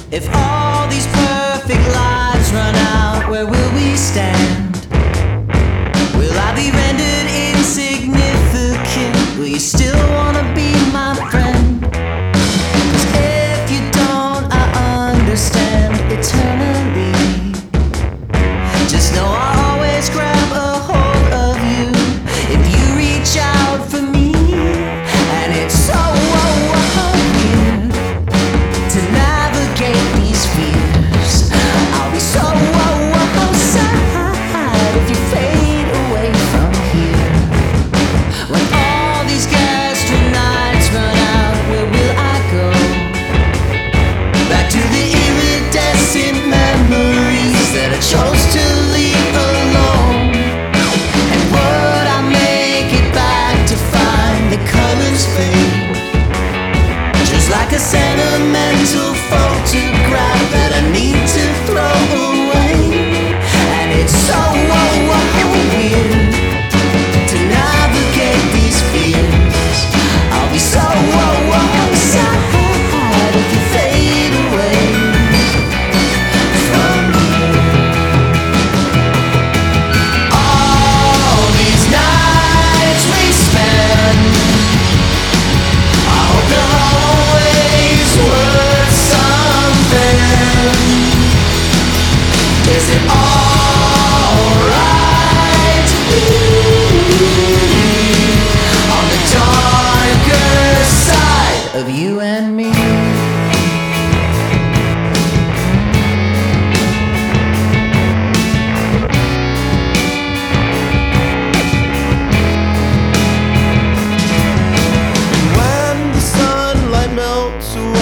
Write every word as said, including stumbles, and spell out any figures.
If all these perfect lives run out, where will we stand? Will I be rendered insignificant? Will you still wanna be my friend? 'Cause if you don't, I understand eternally. Just know I'll always grab a hold of you if you reach out for me. And it's so weird to navigate these fears. I'll be so sad if you fade away from here. When all these ghastly nights run out, where will I go? Back to the iridescent memories that I chose to leave alone. And would I make it back to find the colors fade? Just like a sentimental photograph that I need to throw away. And it's so weird to navigate these fears. I'll be so sad if you fade away from here. All these nights we spend, I hope they're always worth something. Is it alright to be on the darker side of you and me? When the sunlight melts away